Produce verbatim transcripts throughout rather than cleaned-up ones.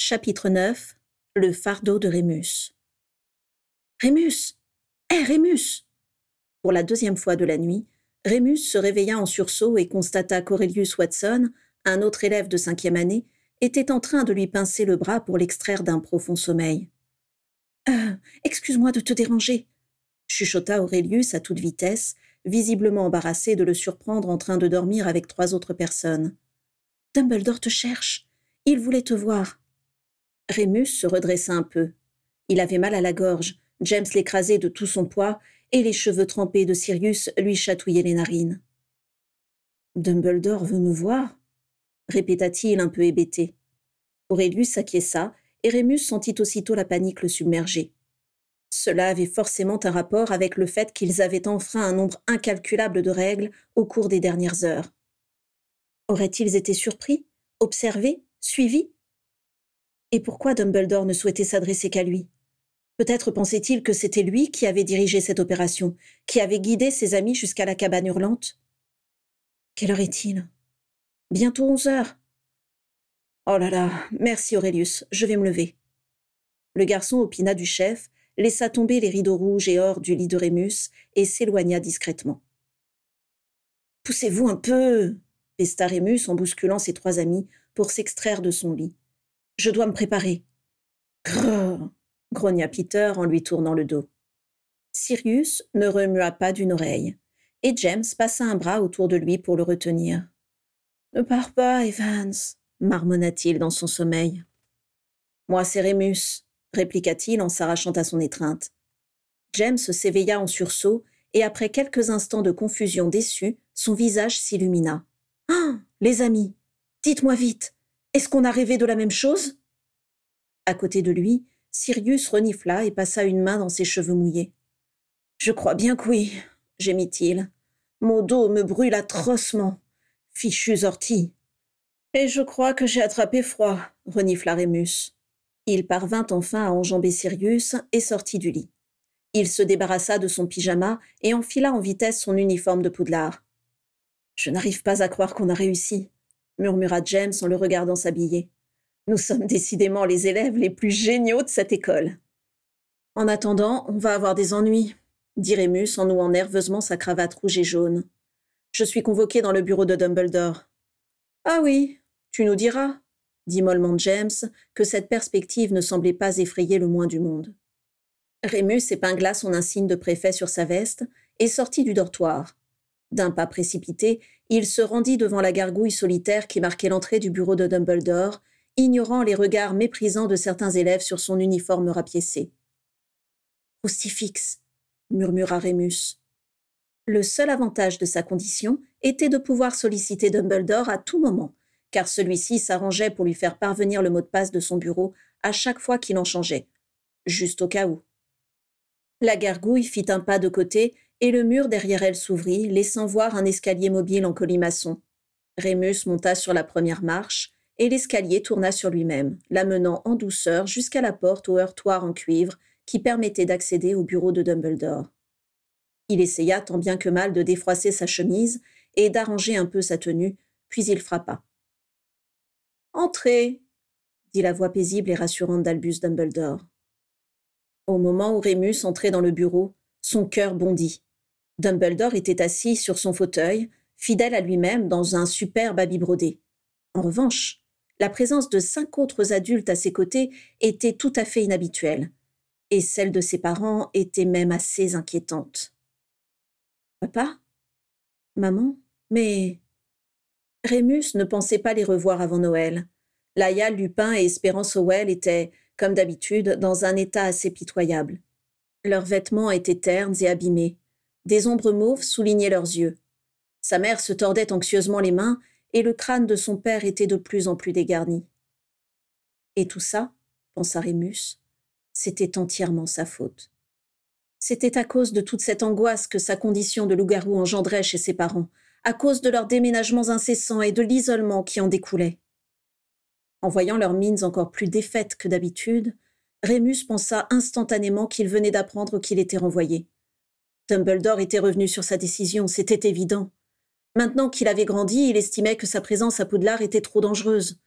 Chapitre neuf. Le fardeau de Rémus. Rémus! Hé, Rémus! Pour la deuxième fois de la nuit, Rémus se réveilla en sursaut et constata qu'Aurelius Watson, un autre élève de cinquième année, était en train de lui pincer le bras pour l'extraire d'un profond sommeil. « Euh, excuse-moi de te déranger », chuchota Aurelius à toute vitesse, visiblement embarrassé de le surprendre en train de dormir avec trois autres personnes. « Dumbledore te cherche. Il voulait te voir. » Rémus se redressa un peu. Il avait mal à la gorge, James l'écrasait de tout son poids et les cheveux trempés de Sirius lui chatouillaient les narines. « Dumbledore veut me voir ?» répéta-t-il un peu hébété. Aurelius s'acquiesça et Rémus sentit aussitôt la panique le submerger. Cela avait forcément un rapport avec le fait qu'ils avaient enfreint un nombre incalculable de règles au cours des dernières heures. Auraient-ils été surpris, observés, suivis ? Et pourquoi Dumbledore ne souhaitait s'adresser qu'à lui ? Peut-être pensait-il que c'était lui qui avait dirigé cette opération, qui avait guidé ses amis jusqu'à la cabane hurlante. Quelle heure est-il ? Bientôt onze heures. Oh là là, merci Aurelius, je vais me lever. Le garçon opina du chef, laissa tomber les rideaux rouges et or du lit de Rémus et s'éloigna discrètement. « Poussez-vous un peu !» pesta Rémus en bousculant ses trois amis pour s'extraire de son lit. « Je dois me préparer. »« Grrr !» grogna Peter en lui tournant le dos. Sirius ne remua pas d'une oreille, et James passa un bras autour de lui pour le retenir. « Ne pars pas, Evans !» marmonna-t-il dans son sommeil. « Moi, c'est Rémus !» répliqua-t-il en s'arrachant à son étreinte. James s'éveilla en sursaut, et après quelques instants de confusion déçue, son visage s'illumina. « Ah, les amis, dites-moi vite, est-ce qu'on a rêvé de la même chose ?» À côté de lui, Sirius renifla et passa une main dans ses cheveux mouillés. « Je crois bien que oui, » gémit-il. « Mon dos me brûle atrocement. Fichus orties. »« Et je crois que j'ai attrapé froid, » renifla Rémus. Il parvint enfin à enjamber Sirius et sortit du lit. Il se débarrassa de son pyjama et enfila en vitesse son uniforme de Poudlard. « Je n'arrive pas à croire qu'on a réussi, » murmura James en le regardant s'habiller. « Nous sommes décidément les élèves les plus géniaux de cette école. »« En attendant, on va avoir des ennuis, » dit Rémus en nouant nerveusement sa cravate rouge et jaune. « Je suis convoqué dans le bureau de Dumbledore. »« Ah oui, tu nous diras, » dit mollement James, que cette perspective ne semblait pas effrayer le moins du monde. Rémus épingla son insigne de préfet sur sa veste et sortit du dortoir. D'un pas précipité, il se rendit devant la gargouille solitaire qui marquait l'entrée du bureau de Dumbledore, ignorant les regards méprisants de certains élèves sur son uniforme rapiécé. « Roustifix !» murmura Rémus. Le seul avantage de sa condition était de pouvoir solliciter Dumbledore à tout moment, car celui-ci s'arrangeait pour lui faire parvenir le mot de passe de son bureau à chaque fois qu'il en changeait, juste au cas où. La gargouille fit un pas de côté et le mur derrière elle s'ouvrit, laissant voir un escalier mobile en colimaçon. Rémus monta sur la première marche et l'escalier tourna sur lui-même, l'amenant en douceur jusqu'à la porte au heurtoir en cuivre qui permettait d'accéder au bureau de Dumbledore. Il essaya tant bien que mal de défroisser sa chemise et d'arranger un peu sa tenue, puis il frappa. « Entrez !» dit la voix paisible et rassurante d'Albus Dumbledore. Au moment où Rémus entrait dans le bureau, son cœur bondit. Dumbledore était assis sur son fauteuil, fidèle à lui-même dans un superbe habit brodé. En revanche, la présence de cinq autres adultes à ses côtés était tout à fait inhabituelle, et celle de ses parents était même assez inquiétante. « Papa ? Maman ? Mais… » Rémus ne pensait pas les revoir avant Noël. Laia, Lupin et Espérance Howell étaient, comme d'habitude, dans un état assez pitoyable. Leurs vêtements étaient ternes et abîmés. Des ombres mauves soulignaient leurs yeux. Sa mère se tordait anxieusement les mains et le crâne de son père était de plus en plus dégarni. Et tout ça, pensa Rémus, c'était entièrement sa faute. C'était à cause de toute cette angoisse que sa condition de loup-garou engendrait chez ses parents, à cause de leurs déménagements incessants et de l'isolement qui en découlait. En voyant leurs mines encore plus défaites que d'habitude, Rémus pensa instantanément qu'il venait d'apprendre qu'il était renvoyé. Dumbledore était revenu sur sa décision, c'était évident. Maintenant qu'il avait grandi, il estimait que sa présence à Poudlard était trop dangereuse.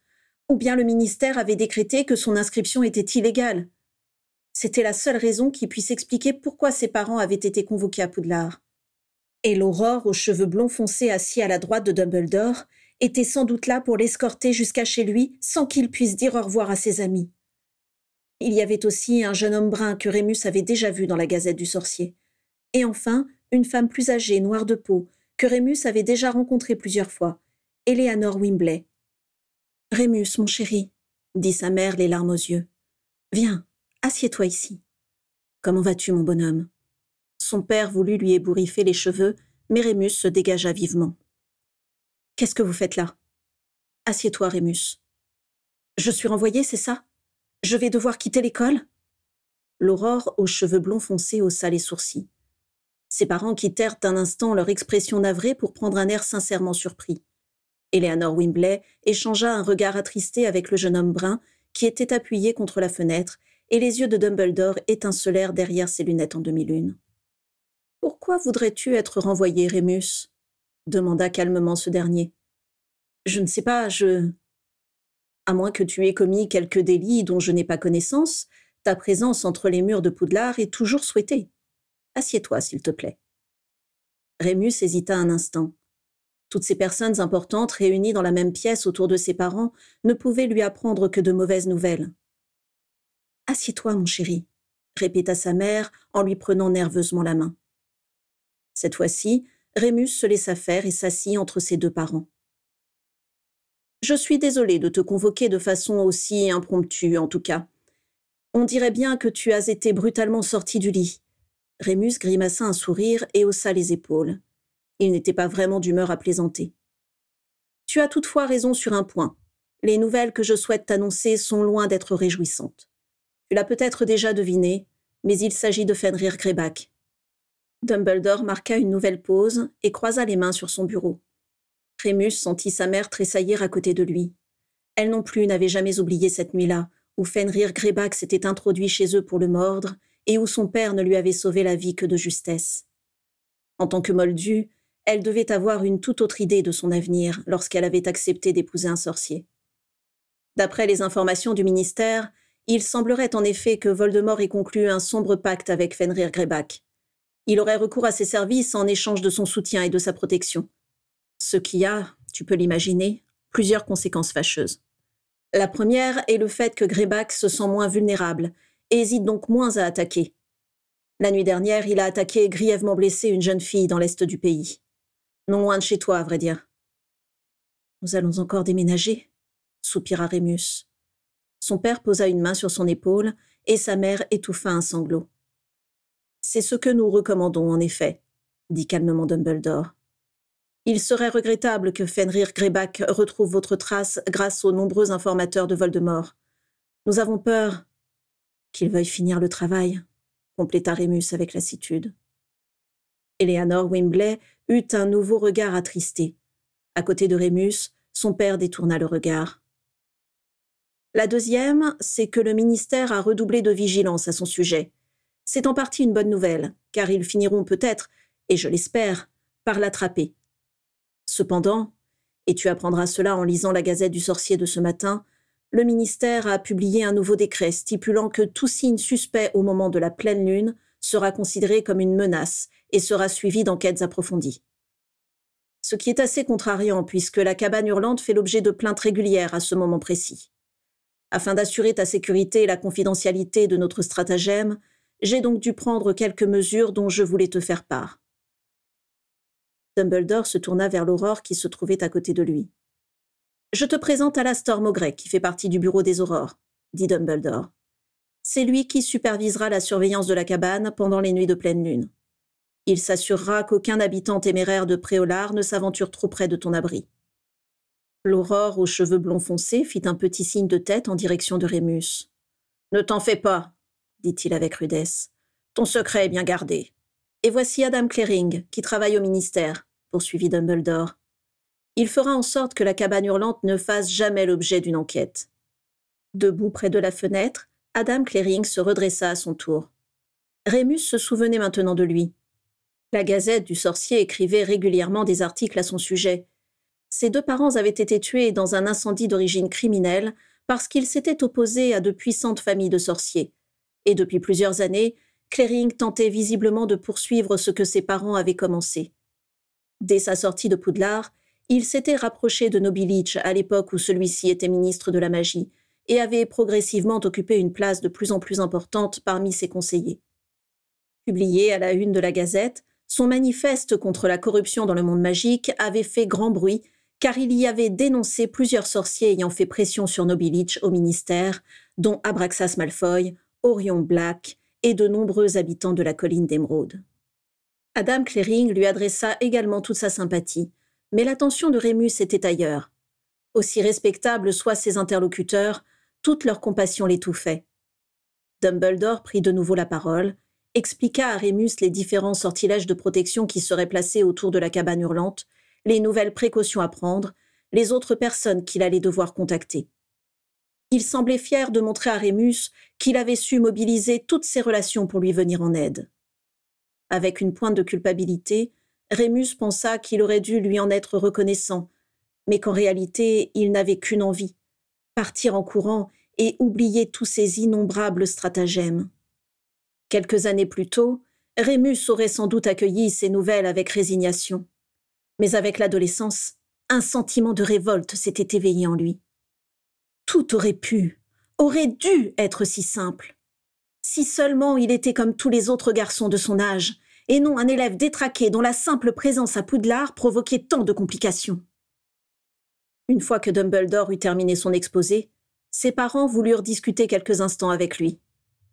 Ou bien le ministère avait décrété que son inscription était illégale. C'était la seule raison qui puisse expliquer pourquoi ses parents avaient été convoqués à Poudlard. Et l'Aurore aux cheveux blonds foncés assis à la droite de Dumbledore était sans doute là pour l'escorter jusqu'à chez lui sans qu'il puisse dire au revoir à ses amis. Il y avait aussi un jeune homme brun que Rémus avait déjà vu dans la Gazette du Sorcier. Et enfin, une femme plus âgée, noire de peau, que Rémus avait déjà rencontrée plusieurs fois, Eleanor Wimbley. « Rémus, mon chéri, » dit sa mère, les larmes aux yeux. « Viens, assieds-toi ici. Comment vas-tu, mon bonhomme ?» Son père voulut lui ébouriffer les cheveux, mais Rémus se dégagea vivement. « Qu'est-ce que vous faites là ? Assieds-toi, Rémus. »« Je suis renvoyée, c'est ça ? Je vais devoir quitter l'école ?» L'Aurore, aux cheveux blonds foncés, haussa les sourcils. Ses parents quittèrent un instant leur expression navrée pour prendre un air sincèrement surpris. Eleanor Wimbley échangea un regard attristé avec le jeune homme brun qui était appuyé contre la fenêtre et les yeux de Dumbledore étincelèrent derrière ses lunettes en demi-lune. « Pourquoi voudrais-tu être renvoyé, Rémus ?» demanda calmement ce dernier. « Je ne sais pas, je... À moins que tu aies commis quelque délit dont je n'ai pas connaissance, ta présence entre les murs de Poudlard est toujours souhaitée. Assieds-toi, s'il te plaît. » Rémus hésita un instant. Toutes ces personnes importantes réunies dans la même pièce autour de ses parents ne pouvaient lui apprendre que de mauvaises nouvelles. « Assieds-toi, mon chéri, » répéta sa mère en lui prenant nerveusement la main. Cette fois-ci, Rémus se laissa faire et s'assit entre ses deux parents. « Je suis désolée de te convoquer de façon aussi impromptue, en tout cas. On dirait bien que tu as été brutalement sorti du lit. » Rémus grimaça un sourire et haussa les épaules. Il n'était pas vraiment d'humeur à plaisanter. « Tu as toutefois raison sur un point. Les nouvelles que je souhaite t'annoncer sont loin d'être réjouissantes. Tu l'as peut-être déjà deviné, mais il s'agit de Fenrir Greyback. » Dumbledore marqua une nouvelle pause et croisa les mains sur son bureau. Rémus sentit sa mère tressaillir à côté de lui. Elle non plus n'avait jamais oublié cette nuit-là, où Fenrir Greyback s'était introduit chez eux pour le mordre et où son père ne lui avait sauvé la vie que de justesse. En tant que moldue, elle devait avoir une toute autre idée de son avenir lorsqu'elle avait accepté d'épouser un sorcier. D'après les informations du ministère, il semblerait en effet que Voldemort ait conclu un sombre pacte avec Fenrir Greyback. Il aurait recours à ses services en échange de son soutien et de sa protection. Ce qui a, tu peux l'imaginer, plusieurs conséquences fâcheuses. La première est le fait que Greyback se sent moins vulnérable et hésite donc moins à attaquer. La nuit dernière, il a attaqué et grièvement blessé une jeune fille dans l'est du pays. Non loin de chez toi, à vrai dire. « Nous allons encore déménager ?» soupira Rémus. Son père posa une main sur son épaule et sa mère étouffa un sanglot. « C'est ce que nous recommandons, en effet, » dit calmement Dumbledore. « Il serait regrettable que Fenrir Greyback retrouve votre trace grâce aux nombreux informateurs de Voldemort. Nous avons peur qu'il veuille finir le travail, » compléta Rémus avec lassitude. Eleanor Wimbley eut un nouveau regard attristé. À côté de Rémus, son père détourna le regard. La deuxième, c'est que le ministère a redoublé de vigilance à son sujet. C'est en partie une bonne nouvelle, car ils finiront peut-être, et je l'espère, par l'attraper. Cependant, et tu apprendras cela en lisant la Gazette du Sorcier de ce matin, le ministère a publié un nouveau décret stipulant que tout signe suspect au moment de la pleine lune sera considéré comme une menace et sera suivi d'enquêtes approfondies. Ce qui est assez contrariant puisque la cabane hurlante fait l'objet de plaintes régulières à ce moment précis. Afin d'assurer ta sécurité et la confidentialité de notre stratagème, j'ai donc dû prendre quelques mesures dont je voulais te faire part. Dumbledore se tourna vers l'Aurore qui se trouvait à côté de lui. « Je te présente Alastor Maugrey, qui fait partie du bureau des Aurores, » dit Dumbledore. « C'est lui qui supervisera la surveillance de la cabane pendant les nuits de pleine lune. Il s'assurera qu'aucun habitant téméraire de Préolard ne s'aventure trop près de ton abri. » L'Aurore aux cheveux blonds foncés fit un petit signe de tête en direction de Rémus. « Ne t'en fais pas, » dit-il avec rudesse. « Ton secret est bien gardé. Et voici Adam Clering, qui travaille au ministère, » poursuivit Dumbledore. « Il fera en sorte que la cabane hurlante ne fasse jamais l'objet d'une enquête. » Debout près de la fenêtre, Adam Clering se redressa à son tour. Rémus se souvenait maintenant de lui. La Gazette du Sorcier écrivait régulièrement des articles à son sujet. Ses deux parents avaient été tués dans un incendie d'origine criminelle parce qu'il s'était opposé à de puissantes familles de sorciers, et depuis plusieurs années, Clering tentait visiblement de poursuivre ce que ses parents avaient commencé. Dès sa sortie de Poudlard, il s'était rapproché de Nobilich à l'époque où celui-ci était ministre de la magie et avait progressivement occupé une place de plus en plus importante parmi ses conseillers. Publié à la une de la Gazette, son manifeste contre la corruption dans le monde magique avait fait grand bruit car il y avait dénoncé plusieurs sorciers ayant fait pression sur Nobilich au ministère, dont Abraxas Malfoy, Orion Black et de nombreux habitants de la colline d'Émeraude. Adam Clering lui adressa également toute sa sympathie, mais l'attention de Rémus était ailleurs. Aussi respectables soient ses interlocuteurs, toute leur compassion l'étouffait. Dumbledore prit de nouveau la parole, expliqua à Rémus les différents sortilèges de protection qui seraient placés autour de la cabane hurlante, les nouvelles précautions à prendre, les autres personnes qu'il allait devoir contacter. Il semblait fier de montrer à Rémus qu'il avait su mobiliser toutes ses relations pour lui venir en aide. Avec une pointe de culpabilité, Rémus pensa qu'il aurait dû lui en être reconnaissant, mais qu'en réalité, il n'avait qu'une envie, partir en courant et oublier tous ces innombrables stratagèmes. Quelques années plus tôt, Rémus aurait sans doute accueilli ces nouvelles avec résignation. Mais avec l'adolescence, un sentiment de révolte s'était éveillé en lui. Tout aurait pu, aurait dû être si simple. Si seulement il était comme tous les autres garçons de son âge, et non un élève détraqué dont la simple présence à Poudlard provoquait tant de complications. Une fois que Dumbledore eut terminé son exposé, ses parents voulurent discuter quelques instants avec lui.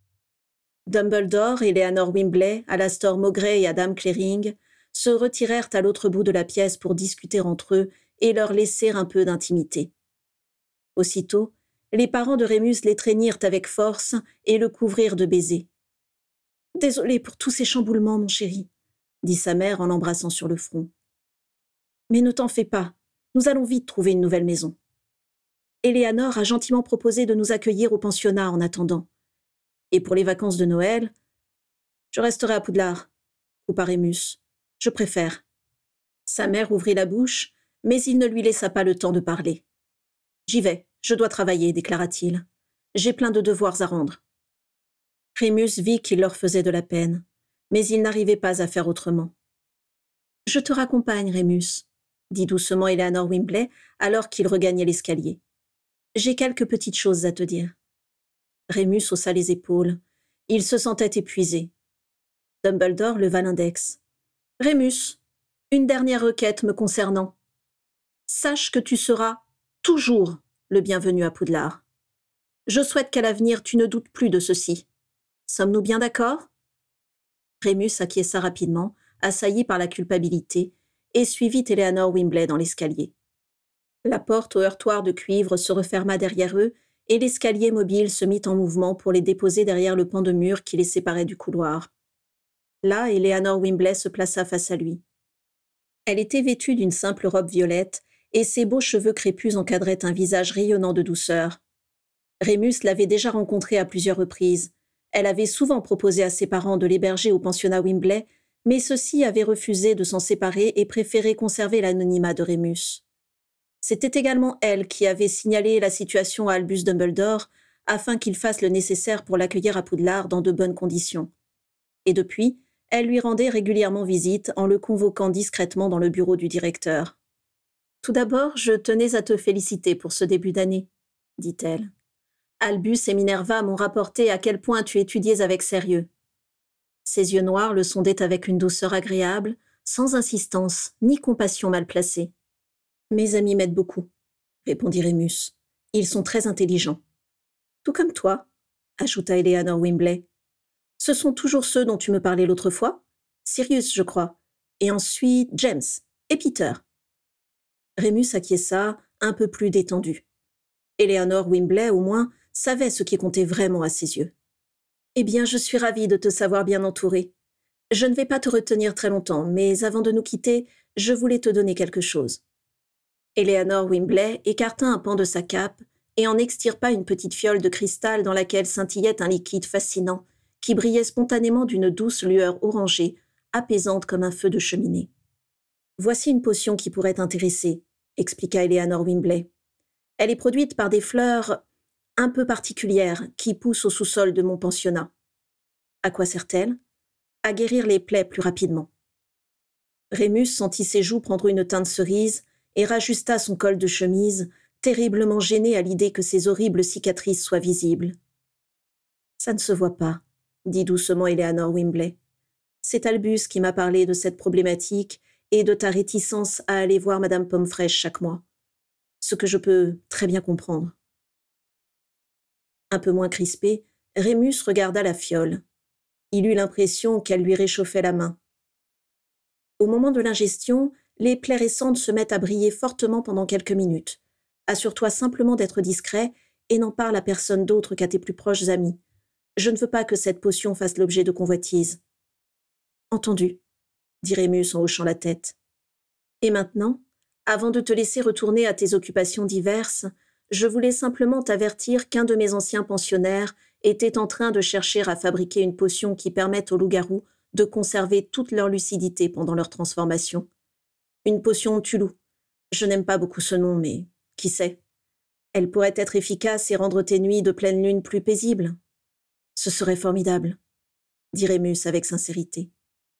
Dumbledore, Eleanor Wimbley, Alastor Mowbray et Adam Clering se retirèrent à l'autre bout de la pièce pour discuter entre eux et leur laisser un peu d'intimité. Aussitôt, les parents de Rémus l'étreignirent avec force et le couvrirent de baisers. « Désolé pour tous ces chamboulements, mon chéri, » dit sa mère en l'embrassant sur le front. « Mais ne t'en fais pas, nous allons vite trouver une nouvelle maison. Éléanor a gentiment proposé de nous accueillir au pensionnat en attendant. Et pour les vacances de Noël, je resterai à Poudlard, coupa Rémus. Je préfère. » Sa mère ouvrit la bouche, mais il ne lui laissa pas le temps de parler. « J'y vais, je dois travailler, déclara-t-il. J'ai plein de devoirs à rendre. » Rémus vit qu'il leur faisait de la peine, mais il n'arrivait pas à faire autrement. « Je te raccompagne, Rémus, » dit doucement Eleanor Wimbley alors qu'il regagnait l'escalier. « J'ai quelques petites choses à te dire. » Rémus haussa les épaules. Il se sentait épuisé. Dumbledore leva l'index. « Rémus, une dernière requête me concernant. Sache que tu seras toujours le bienvenu à Poudlard. Je souhaite qu'à l'avenir tu ne doutes plus de ceci. Sommes-nous bien d'accord ?» Rémus acquiesça rapidement, assailli par la culpabilité, et suivit Eleanor Wimbley dans l'escalier. La porte au heurtoir de cuivre se referma derrière eux et l'escalier mobile se mit en mouvement pour les déposer derrière le pan de mur qui les séparait du couloir. Là, Eleanor Wimbley se plaça face à lui. Elle était vêtue d'une simple robe violette et ses beaux cheveux crépus encadraient un visage rayonnant de douceur. Rémus l'avait déjà rencontrée à plusieurs reprises. Elle avait souvent proposé à ses parents de l'héberger au pensionnat Wimbley, mais ceux-ci avaient refusé de s'en séparer et préféraient conserver l'anonymat de Rémus. C'était également elle qui avait signalé la situation à Albus Dumbledore afin qu'il fasse le nécessaire pour l'accueillir à Poudlard dans de bonnes conditions. Et depuis, elle lui rendait régulièrement visite en le convoquant discrètement dans le bureau du directeur. « Tout d'abord, je tenais à te féliciter pour ce début d'année, » dit-elle. « Albus et Minerva m'ont rapporté à quel point tu étudiais avec sérieux. » Ses yeux noirs le sondaient avec une douceur agréable, sans insistance ni compassion mal placée. « Mes amis m'aident beaucoup, » répondit Rémus. « Ils sont très intelligents. »« Tout comme toi, » ajouta Eleanor Wimbley. « Ce sont toujours ceux dont tu me parlais l'autre fois, Sirius, je crois, et ensuite James et Peter. » Rémus acquiesça, un peu plus détendu. Eleanor Wimbley, au moins, savait ce qui comptait vraiment à ses yeux. « Eh bien, je suis ravie de te savoir bien entourée. Je ne vais pas te retenir très longtemps, mais avant de nous quitter, je voulais te donner quelque chose. » Eleanor Wimbley écarta un pan de sa cape et en extirpa une petite fiole de cristal dans laquelle scintillait un liquide fascinant qui brillait spontanément d'une douce lueur orangée, apaisante comme un feu de cheminée. « Voici une potion qui pourrait t'intéresser, » expliqua Eleanor Wimbley. « Elle est produite par des fleurs un peu particulière, qui pousse au sous-sol de mon pensionnat. À quoi sert-elle? À guérir les plaies plus rapidement. Rémus sentit ses joues prendre une teinte cerise et rajusta son col de chemise, terriblement gêné à l'idée que ces horribles cicatrices soient visibles. « Ça ne se voit pas », dit doucement Eleanor Wimbley. « C'est Albus qui m'a parlé de cette problématique et de ta réticence à aller voir Madame Pomfresh chaque mois. Ce que je peux très bien comprendre. » Un peu moins crispé, Rémus regarda la fiole. Il eut l'impression qu'elle lui réchauffait la main. Au moment de l'ingestion, les plaies récentes se mettent à briller fortement pendant quelques minutes. Assure-toi simplement d'être discret et n'en parle à personne d'autre qu'à tes plus proches amis. Je ne veux pas que cette potion fasse l'objet de convoitises. Entendu, dit Rémus en hochant la tête. Et maintenant, avant de te laisser retourner à tes occupations diverses, je voulais simplement t'avertir qu'un de mes anciens pensionnaires était en train de chercher à fabriquer une potion qui permette aux loups-garous de conserver toute leur lucidité pendant leur transformation. Une potion Tulou. Je n'aime pas beaucoup ce nom, mais qui sait? Elle pourrait être efficace et rendre tes nuits de pleine lune plus paisibles. Ce serait formidable, dit Rémus avec sincérité.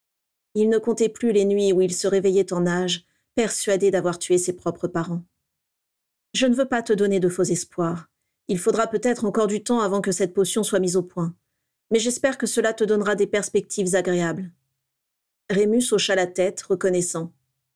Il ne comptait plus les nuits où il se réveillait en nage, persuadé d'avoir tué ses propres parents. Je ne veux pas te donner de faux espoirs. Il faudra peut-être encore du temps avant que cette potion soit mise au point. Mais j'espère que cela te donnera des perspectives agréables. Rémus hocha la tête, reconnaissant.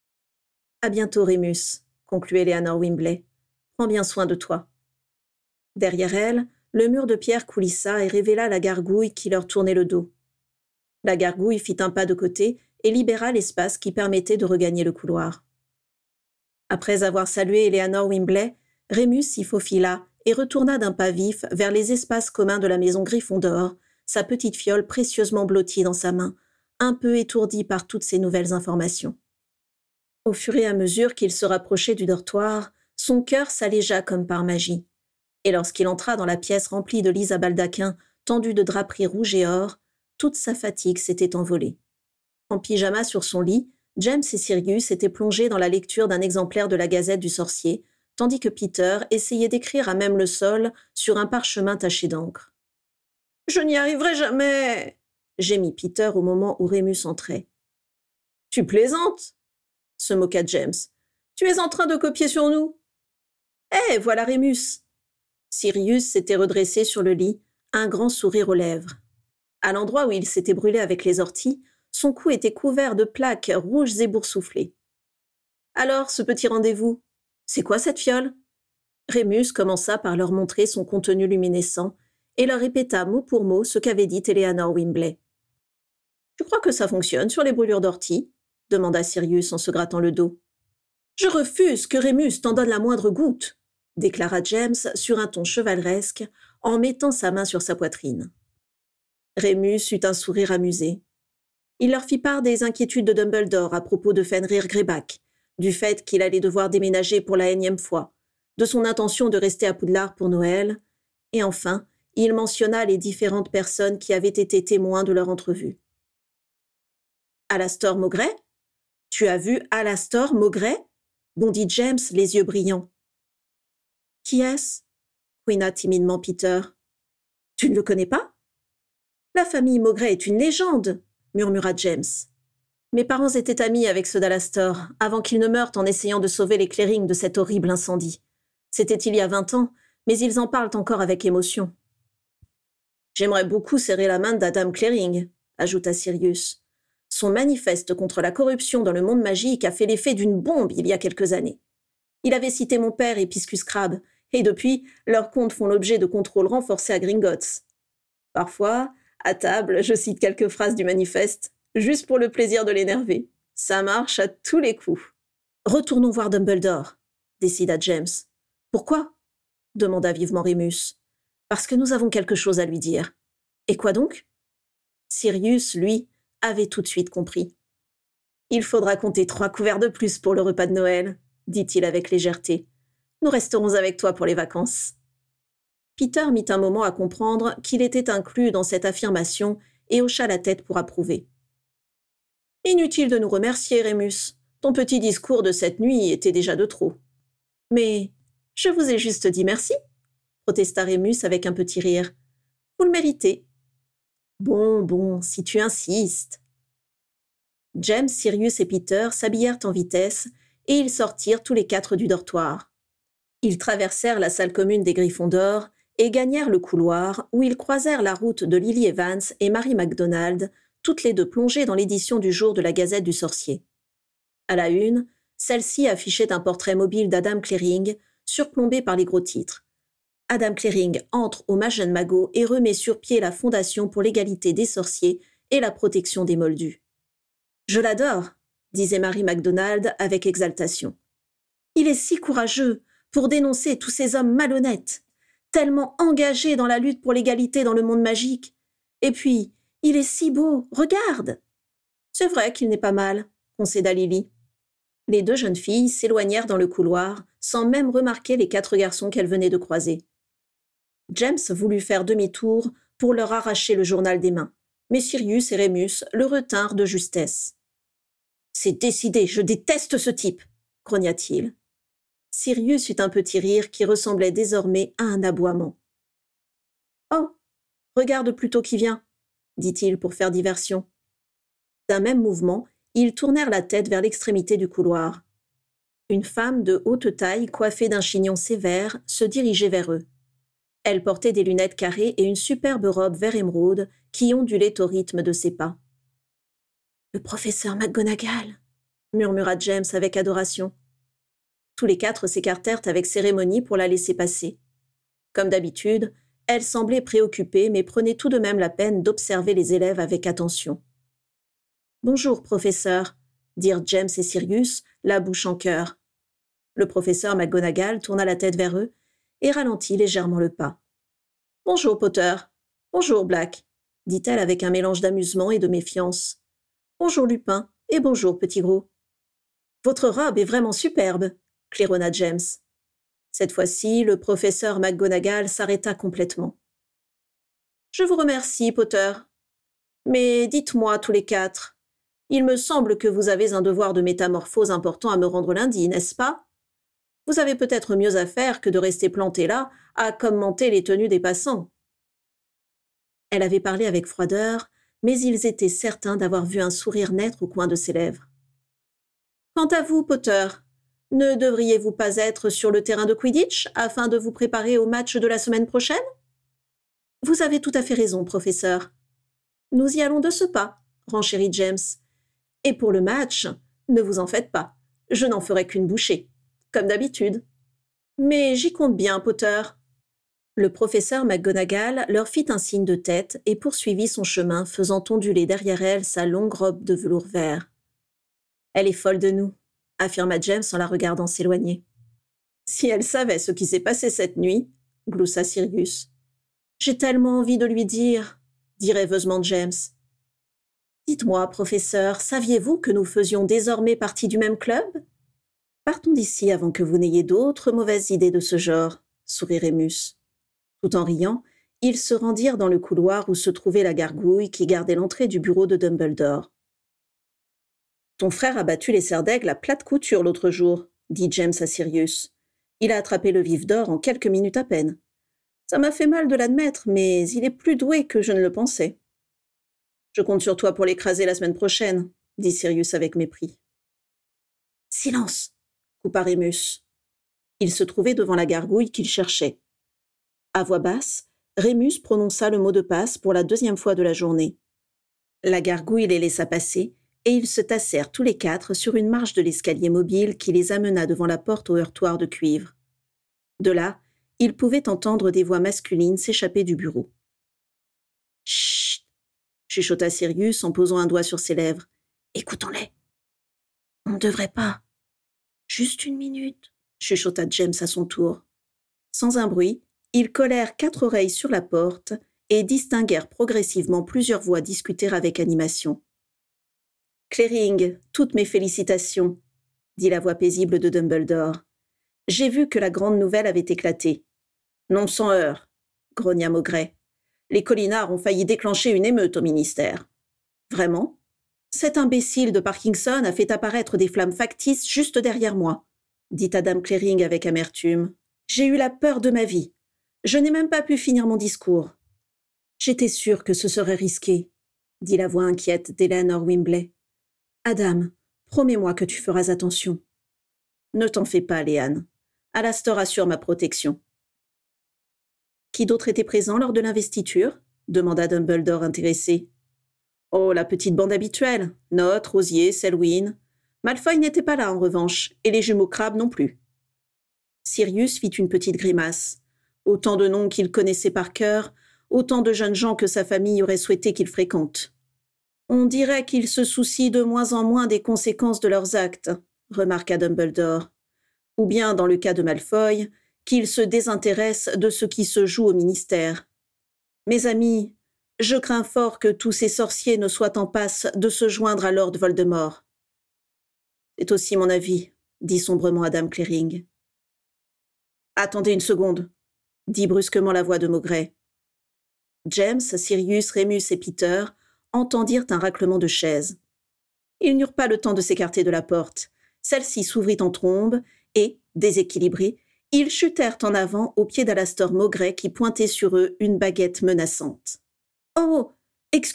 À bientôt, Rémus, concluait Eleanor Wimbley. Prends bien soin de toi. Derrière elle, le mur de pierre coulissa et révéla la gargouille qui leur tournait le dos. La gargouille fit un pas de côté et libéra l'espace qui permettait de regagner le couloir. Après avoir salué Eleanor Wimbley, Rémus s'y faufila et retourna d'un pas vif vers les espaces communs de la maison Gryffondor, sa petite fiole précieusement blottie dans sa main, un peu étourdi par toutes ces nouvelles informations. Au fur et à mesure qu'il se rapprochait du dortoir, son cœur s'allégea comme par magie. Et lorsqu'il entra dans la pièce remplie de lits à baldaquin tendus de draperies rouges et or, toute sa fatigue s'était envolée. En pyjama sur son lit, James et Sirius étaient plongés dans la lecture d'un exemplaire de la Gazette du Sorcier, tandis que Peter essayait d'écrire à même le sol sur un parchemin taché d'encre. « Je n'y arriverai jamais !» gémit Peter au moment où Rémus entrait. « Tu plaisantes !» se moqua James. « Tu es en train de copier sur nous !»« Eh, voilà Rémus !» Sirius s'était redressé sur le lit, un grand sourire aux lèvres. À l'endroit où il s'était brûlé avec les orties, son cou était couvert de plaques rouges et boursouflées. « Alors, ce petit rendez-vous, c'est quoi cette fiole ?» Rémus commença par leur montrer son contenu luminescent et leur répéta mot pour mot ce qu'avait dit Eleanor Wimbley. « Tu crois que ça fonctionne sur les brûlures d'ortie ?» demanda Sirius en se grattant le dos. « Je refuse que Rémus t'en donne la moindre goutte !» déclara James sur un ton chevaleresque en mettant sa main sur sa poitrine. Rémus eut un sourire amusé. Il leur fit part des inquiétudes de Dumbledore à propos de Fenrir Greyback, du fait qu'il allait devoir déménager pour la énième fois, de son intention de rester à Poudlard pour Noël, et enfin, il mentionna les différentes personnes qui avaient été témoins de leur entrevue. « Alastor Maugret ? Tu as vu Alastor Maugret ?» bondit James, les yeux brillants. « Qui est-ce » couina timidement Peter. « Tu ne le connais pas ?»« La famille Maugret est une légende !» murmura James. « Mes parents étaient amis avec ceux d'Alastor, avant qu'ils ne meurent en essayant de sauver les Clérings de cet horrible incendie. C'était il y a vingt ans, mais ils en parlent encore avec émotion. »« J'aimerais beaucoup serrer la main d'Adam Cléring, » ajouta Sirius. « Son manifeste contre la corruption dans le monde magique a fait l'effet d'une bombe il y a quelques années. Il avait cité mon père et Piscus Crabbe, et depuis, leurs comptes font l'objet de contrôles renforcés à Gringotts. Parfois, à table, je cite quelques phrases du manifeste, juste pour le plaisir de l'énerver. Ça marche à tous les coups. »« Retournons voir Dumbledore, » décida James. « Pourquoi ?» demanda vivement Rémus. « Parce que nous avons quelque chose à lui dire. »« Et quoi donc ?» Sirius, lui, avait tout de suite compris. « Il faudra compter trois couverts de plus pour le repas de Noël, » dit-il avec légèreté. « Nous resterons avec toi pour les vacances. » Peter mit un moment à comprendre qu'il était inclus dans cette affirmation et hocha la tête pour approuver. « Inutile de nous remercier, Rémus. Ton petit discours de cette nuit était déjà de trop. »« Mais je vous ai juste dit merci, » protesta Rémus avec un petit rire. « Vous le méritez. »« Bon, bon, si tu insistes. » James, Sirius et Peter s'habillèrent en vitesse et ils sortirent tous les quatre du dortoir. Ils traversèrent la salle commune des Griffons d'Or et gagnèrent le couloir où ils croisèrent la route de Lily Evans et Mary McDonald, toutes les deux plongées dans l'édition du jour de la Gazette du Sorcier. À la une, celle-ci affichait un portrait mobile d'Adam Clearing, surplombé par les gros titres. Adam Clearing entre au Magen Mago et remet sur pied la Fondation pour l'égalité des sorciers et la protection des moldus. « Je l'adore », disait Mary McDonald avec exaltation. « Il est si courageux pour dénoncer tous ces hommes malhonnêtes, tellement engagés dans la lutte pour l'égalité dans le monde magique. Et puis, il est si beau, regarde !»« C'est vrai qu'il n'est pas mal », concéda Lily. Les deux jeunes filles s'éloignèrent dans le couloir, sans même remarquer les quatre garçons qu'elles venaient de croiser. James voulut faire demi-tour pour leur arracher le journal des mains, mais Sirius et Rémus le retinrent de justesse. « C'est décidé, je déteste ce type !» grogna-t-il. Sirius eut un petit rire qui ressemblait désormais à un aboiement. « Oh, regarde plutôt qui vient !» dit-il pour faire diversion. D'un même mouvement, ils tournèrent la tête vers l'extrémité du couloir. Une femme de haute taille, coiffée d'un chignon sévère, se dirigeait vers eux. Elle portait des lunettes carrées et une superbe robe vert émeraude qui ondulait au rythme de ses pas. « Le professeur McGonagall !» murmura James avec adoration. Tous les quatre s'écartèrent avec cérémonie pour la laisser passer. Comme d'habitude, elle semblait préoccupée mais prenait tout de même la peine d'observer les élèves avec attention. « Bonjour, professeur », dirent James et Sirius, la bouche en cœur. Le professeur McGonagall tourna la tête vers eux et ralentit légèrement le pas. « Bonjour, Potter. Bonjour, Black, » dit-elle avec un mélange d'amusement et de méfiance. « Bonjour, Lupin, et bonjour, Petit Gros. »« Votre robe est vraiment superbe, » claironna James. Cette fois-ci, le professeur McGonagall s'arrêta complètement. « Je vous remercie, Potter. Mais dites-moi tous les quatre, il me semble que vous avez un devoir de métamorphose important à me rendre lundi, n'est-ce pas ? Vous avez peut-être mieux à faire que de rester planté là à commenter les tenues des passants. » Elle avait parlé avec froideur, mais ils étaient certains d'avoir vu un sourire naître au coin de ses lèvres. « Quant à vous, Potter, ne devriez-vous pas être sur le terrain de Quidditch afin de vous préparer au match de la semaine prochaine ? » « Vous avez tout à fait raison, professeur. Nous y allons de ce pas, » renchérit James. « Et pour le match, ne vous en faites pas, je n'en ferai qu'une bouchée, comme d'habitude. Mais j'y compte bien, Potter. » Le professeur McGonagall leur fit un signe de tête et poursuivit son chemin, faisant onduler derrière elle sa longue robe de velours vert. « Elle est folle de nous, » affirma James en la regardant s'éloigner. « Si elle savait ce qui s'est passé cette nuit, » gloussa Sirius. « J'ai tellement envie de lui dire, » dit rêveusement James. « Dites-moi, professeur, saviez-vous que nous faisions désormais partie du même club ? » « Partons d'ici avant que vous n'ayez d'autres mauvaises idées de ce genre, » sourit Rémus. Tout en riant, ils se rendirent dans le couloir où se trouvait la gargouille qui gardait l'entrée du bureau de Dumbledore. « Ton frère a battu les serres d'aigle à plate couture l'autre jour, » dit James à Sirius. « Il a attrapé le vif d'or en quelques minutes à peine. Ça m'a fait mal de l'admettre, mais il est plus doué que je ne le pensais. »« Je compte sur toi pour l'écraser la semaine prochaine, » dit Sirius avec mépris. « Silence !» coupa Rémus. Il se trouvait devant la gargouille qu'il cherchait. À voix basse, Rémus prononça le mot de passe pour la deuxième fois de la journée. La gargouille les laissa passer, et ils se tassèrent tous les quatre sur une marche de l'escalier mobile qui les amena devant la porte au heurtoir de cuivre. De là, ils pouvaient entendre des voix masculines s'échapper du bureau. « Chut !» chuchota Sirius en posant un doigt sur ses lèvres. « Écoutons-les. »« On ne devrait pas. »« Juste une minute, » chuchota James à son tour. Sans un bruit, ils collèrent quatre oreilles sur la porte et distinguèrent progressivement plusieurs voix discuter avec animation. « Clearing, toutes mes félicitations, » dit la voix paisible de Dumbledore. « J'ai vu que la grande nouvelle avait éclaté. »« Non sans heurts, » grogna Maugret. « Les Collinards ont failli déclencher une émeute au ministère. »« Vraiment ? Cet imbécile de Parkinson a fait apparaître des flammes factices juste derrière moi, » dit Adam Clearing avec amertume. « J'ai eu la peur de ma vie. Je n'ai même pas pu finir mon discours. J'étais sûre que ce serait risqué, dit la voix inquiète d'Eleanor Wimbley. Adam, promets-moi que tu feras attention. Ne t'en fais pas, Léane. Alastor assure ma protection. Qui d'autre était présent lors de l'investiture? Demanda Dumbledore intéressé. Oh, la petite bande habituelle. Note, Rosier, Selwyn. Malfoy n'était pas là en revanche, et les jumeaux Crabbe non plus. Sirius fit une petite grimace. Autant de noms qu'il connaissait par cœur, autant de jeunes gens que sa famille aurait souhaité qu'il fréquente. On dirait qu'ils se soucient de moins en moins des conséquences de leurs actes, remarqua Dumbledore. Ou bien, dans le cas de Malfoy, qu'ils se désintéressent de ce qui se joue au ministère. Mes amis, je crains fort que tous ces sorciers ne soient en passe de se joindre à Lord Voldemort. C'est aussi mon avis, dit sombrement Adam Clering. Attendez une seconde, dit brusquement la voix de Maugrey. James, Sirius, Rémus et Peter entendirent un raclement de chaises. Ils n'eurent pas le temps de s'écarter de la porte. Celle-ci s'ouvrit en trombe et, déséquilibrés, ils chutèrent en avant au pied d'Alastor Maugrey qui pointait sur eux une baguette menaçante. « Oh, excusez-nous !»«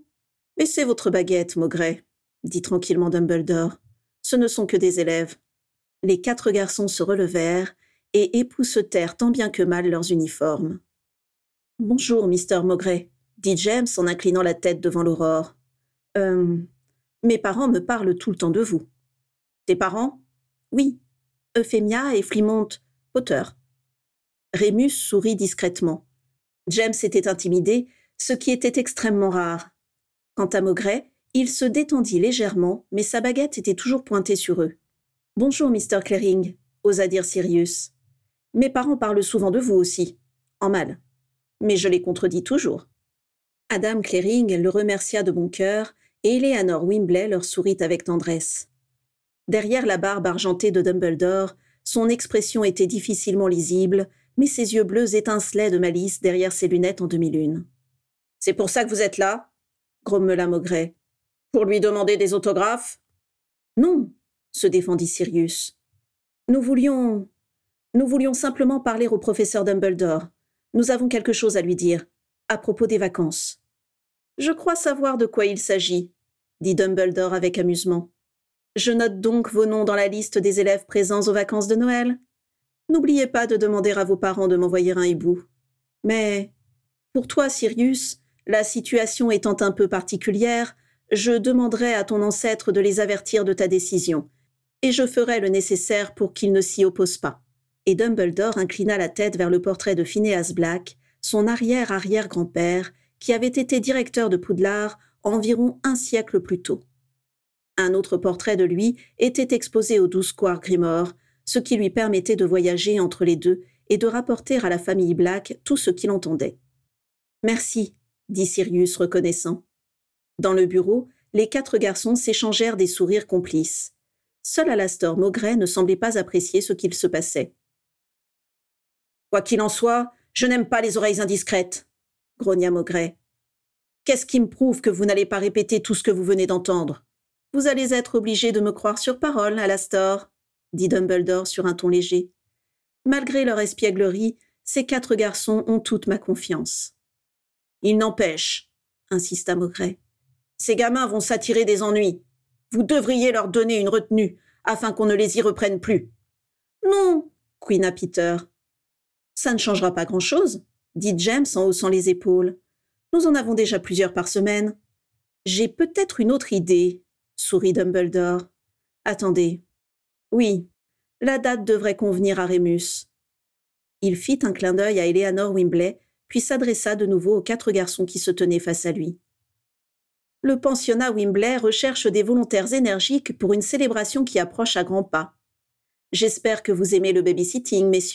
Mais c'est votre baguette, Maugrey, » dit tranquillement Dumbledore. « Ce ne sont que des élèves. » Les quatre garçons se relevèrent et époussetèrent tant bien que mal leurs uniformes. « Bonjour, mister Maugrey, » dit James en inclinant la tête devant l'aurore. « Euh, mes parents me parlent tout le temps de vous. »« Tes parents ?»« Oui, Euphemia et Flimont Potter. » Rémus sourit discrètement. James était intimidé, ce qui était extrêmement rare. Quant à Maugrey, il se détendit légèrement, mais sa baguette était toujours pointée sur eux. « Bonjour, mister Clering, » osa dire Sirius. « Mes parents parlent souvent de vous aussi, en mal. Mais je les contredis toujours. » Adam Clering le remercia de bon cœur et Eleanor Wimbley leur sourit avec tendresse. Derrière la barbe argentée de Dumbledore, son expression était difficilement lisible, mais ses yeux bleus étincelaient de malice derrière ses lunettes en demi-lune. « C'est pour ça que vous êtes là ?» grommela Maugrey. « Pour lui demander des autographes ?»« Non !» se défendit Sirius. « Nous voulions... Nous voulions simplement parler au professeur Dumbledore. Nous avons quelque chose à lui dire, à propos des vacances. »« Je crois savoir de quoi il s'agit, » dit Dumbledore avec amusement. « Je note donc vos noms dans la liste des élèves présents aux vacances de Noël. N'oubliez pas de demander à vos parents de m'envoyer un hibou. Mais, pour toi, Sirius, la situation étant un peu particulière, je demanderai à ton ancêtre de les avertir de ta décision, et je ferai le nécessaire pour qu'ils ne s'y opposent pas. » Et Dumbledore inclina la tête vers le portrait de Phineas Black, son arrière-arrière-grand-père, qui avait été directeur de Poudlard environ un siècle plus tôt. Un autre portrait de lui était exposé au douze Square Grimoire, ce qui lui permettait de voyager entre les deux et de rapporter à la famille Black tout ce qu'il entendait. « Merci, » dit Sirius reconnaissant. Dans le bureau, les quatre garçons s'échangèrent des sourires complices. Seul Alastor Maugrey ne semblait pas apprécier ce qu'il se passait. « Quoi qu'il en soit, je n'aime pas les oreilles indiscrètes, » grogna Maugrey. « Qu'est-ce qui me prouve que vous n'allez pas répéter tout ce que vous venez d'entendre ? Vous allez être obligé de me croire sur parole, Alastor, » dit Dumbledore sur un ton léger. « Malgré leur espièglerie, ces quatre garçons ont toute ma confiance. »« Il n'empêche, » insista Maugrey. « Ces gamins vont s'attirer des ennuis. Vous devriez leur donner une retenue, afin qu'on ne les y reprenne plus. »« Non, » couina Peter. « Ça ne changera pas grand-chose, » dit James en haussant les épaules. « Nous en avons déjà plusieurs par semaine. »« J'ai peut-être une autre idée, » sourit Dumbledore. « Attendez. Oui, la date devrait convenir à Rémus. » Il fit un clin d'œil à Eleanor Wimbley, puis s'adressa de nouveau aux quatre garçons qui se tenaient face à lui. « Le pensionnat Wimbley recherche des volontaires énergiques pour une célébration qui approche à grands pas. J'espère que vous aimez le babysitting, messieurs. »